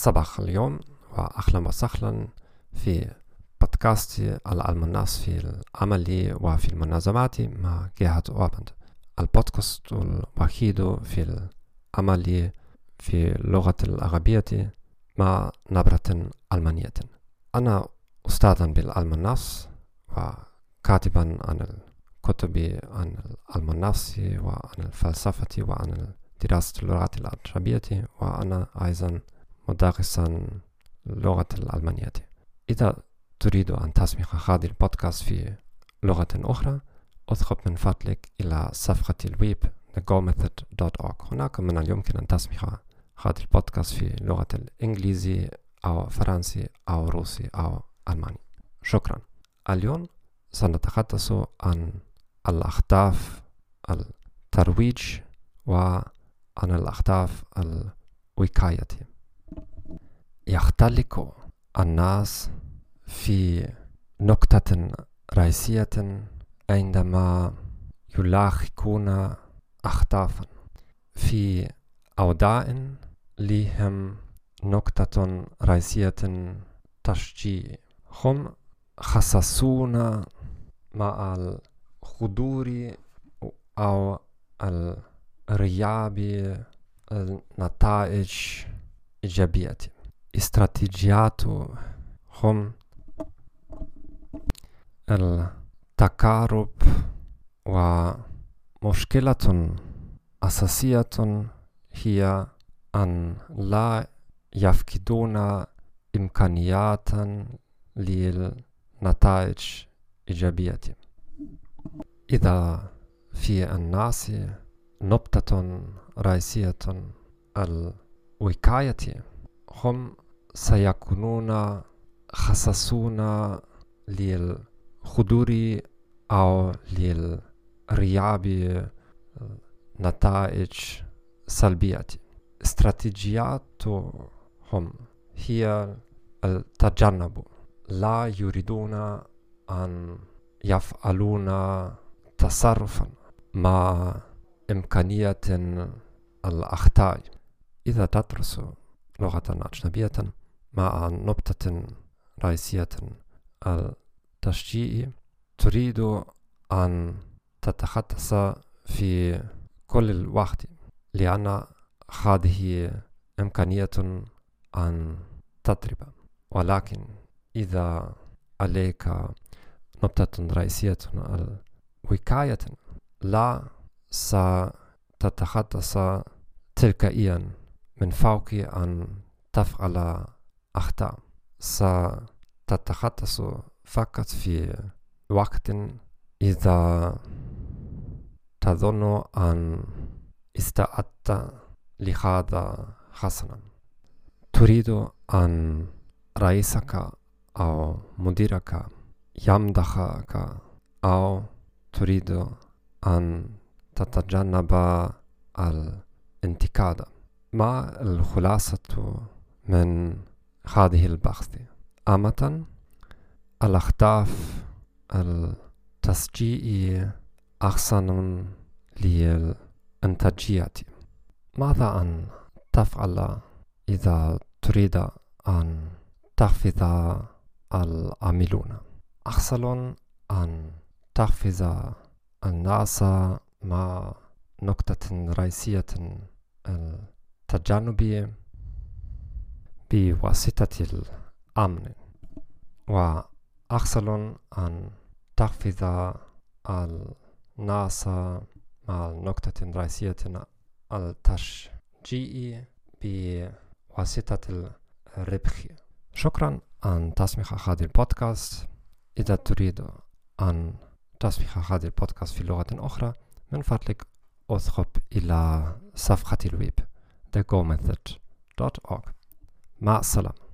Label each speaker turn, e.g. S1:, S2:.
S1: صباح اليوم وأهلا وسهلا في بودكاست العلم الناس في العمل وفي المنظمات مع جهة أوربند، البودكاست الوحيد في العمل في اللغة العربية مع نبرة ألمانية. أنا أستاذا بالعلم الناس وكاتبا عن الكتب عن العلم النفس وعن الفلسفة وعن دراسة اللغات العربية، وأنا أيضا مدرسا اللغة الألمانية. إذا تريد أن تسمع هذا البودكاست في لغة أخرى اذهب من فضلك إلى صفحة الويب thegomethod.org. هناك من اليمكن أن تسمع هذا البودكاست في لغة الإنجليزي أو فرنسي أو روسي أو ألماني. شكرا. اليوم سنتحدث عن الأهداف الترويج وعن الأهداف الوقاية. يختلف الناس في نقطة رئيسية عندما يلاحقون أهدافا في أوضاع لهم نقطة رئيسية تشجيع. هم حساسون مع الحضور أو الرياب النتائج إيجابية. استراتيجيات هم التقارب، ومشكلة أساسية هي أن لا يفقدون إمكانيات للنتائج إيجابية. إذا في الناس نقطة رئيسية الوقاية، هم سيكونون حساسون للحضور أو للرياب نتائج سلبية. استراتيجياتهم هي التجنب. لا يريدون أن يفعلون تصرفا مع إمكانية الأخطاء. إذا تدرس لغة أجنبية مع نقطة رئيسية التشجيع، تريد أن تتحدث في كل الوقت، لأن هذه إمكانية أن تضرب. ولكن إذا عليك نقطة رئيسية الوقاية، لا ستتحدث تلقائيا من فوق أن تفعل أخطاء. ستتحدث فقط في وقت إذا تظن أن استعدت لهذا حسنا. تريد أن رئيسك أو مديرك يمدحك، أو تريد أن تتجنب الانتقاد. ما الخلاصة من هذه البحث؟ عامة الأهداف التشجيع أحسن للإنتاجية. ماذا أن تفعل إذا تريد أن تحفز العاملون؟ أحسن أن تحفز الناس مع نقطة رئيسية التجنب بواسطة الأمن، وأحسن أن تحفز الناس مع نقطة رئيسية التشجيع بواسطة الربح. شكرا أن تسمع هذا البودكاست. إذا تريد أن تسمع هذا البودكاست في لغة أخرى من فضلك اذهب إلى صفحة الويب thegomethod.org. مع السلامة.